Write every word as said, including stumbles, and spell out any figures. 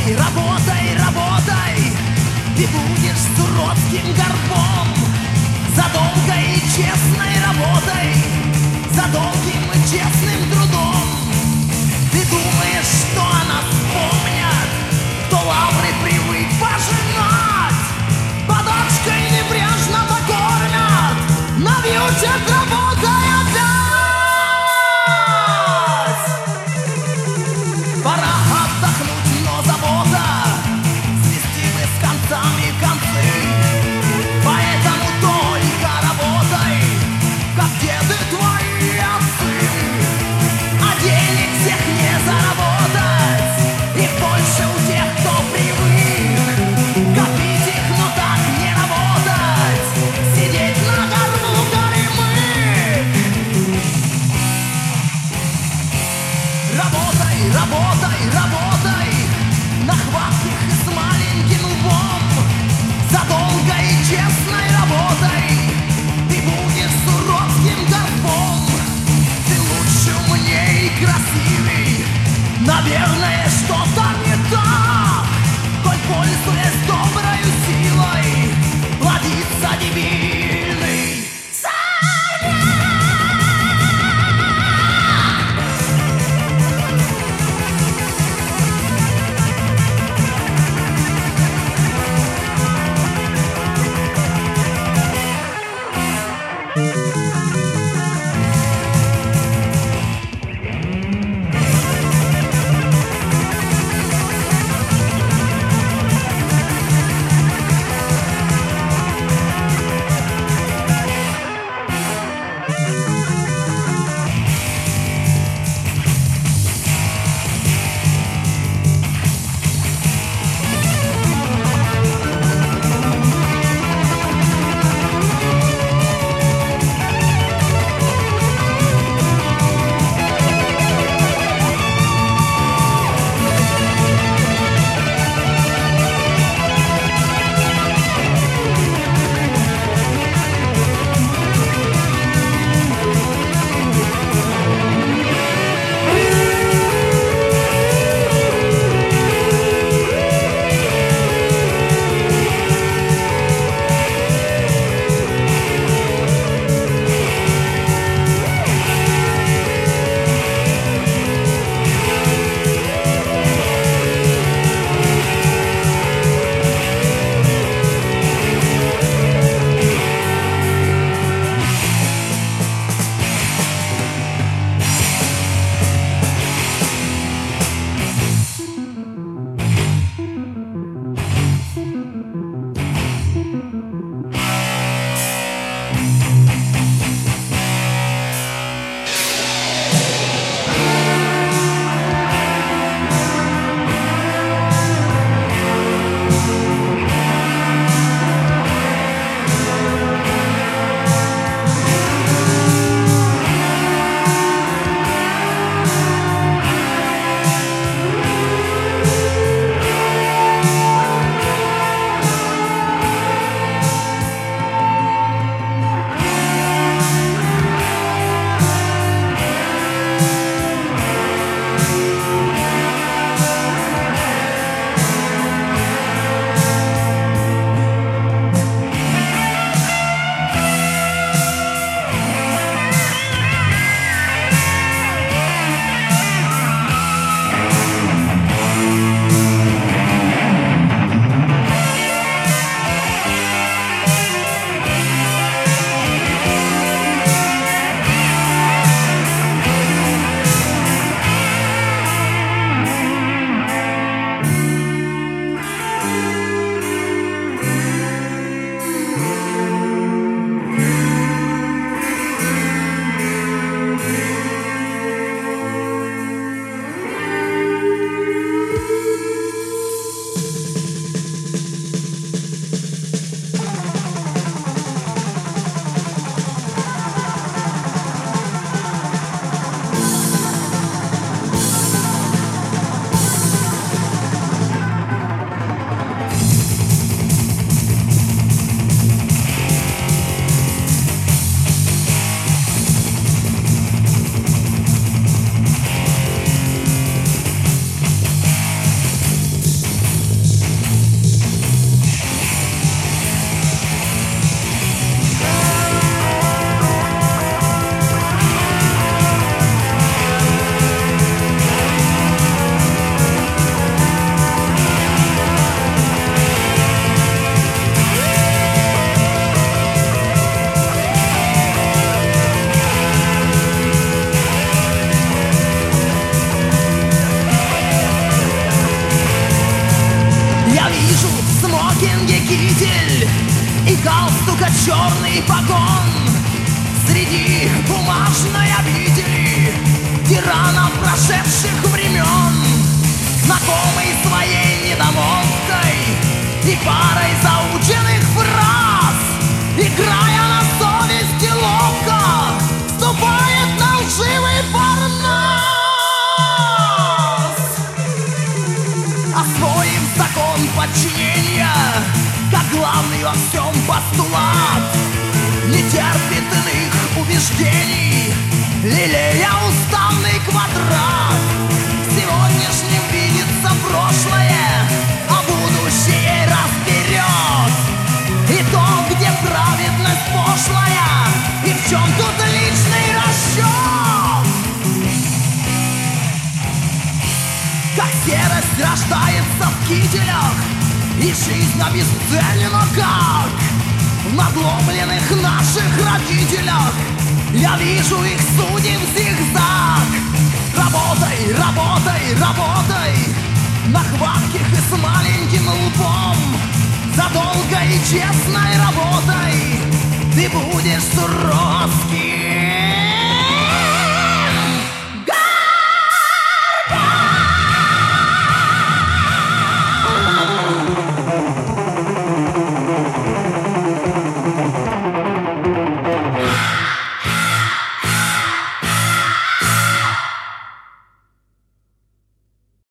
Работай, работай, работай, ты будешь с уродским горбом. За долгой и честной работой, за долгим и честным трудом. Ты думаешь, что о нас помнят, кто лавры привык пожинать, подачкой небрежно покормят, навьючат работой опять. Пора отдохнуть, но забота свести мы с концами концы. Поэтому только работай, как деды твои отцы. А денег всех не заработать, их больше у тех, кто привык копить их, но так не работать, сидеть на горбу горемык. Работай, работай, работай, на хватких и с маленьким лбом. За долгой и честной работой ты будешь с уродским горбом. Ты лучше, умнее и красивей, наверное, что-то не так, коль пользуясь доброю силой, плодится дебильный царь. смокинге китель и галстука черный погон. Среди бумажной обители тиранов прошедших времен, знакомый своей недомолвкой и парой заученных фраз, играя на совести ловко, вступает на лживый парнас. Освоив закон подчинения, как главный во всем постулат, не терпит иных убеждений, лелея уставный квадрат. В сегодняшнем видится прошлое, а будущее разберет. И то, где праведность пошлая, и в чем тут личный расчет. Как серость рождается в кителях, и жизнь обесценена как в надломленных наших родителях. Я вижу их судеб зигзаг. Работай, работай, работай на хватких и с маленьким лбом. За долгой и честной работой ты будешь суровский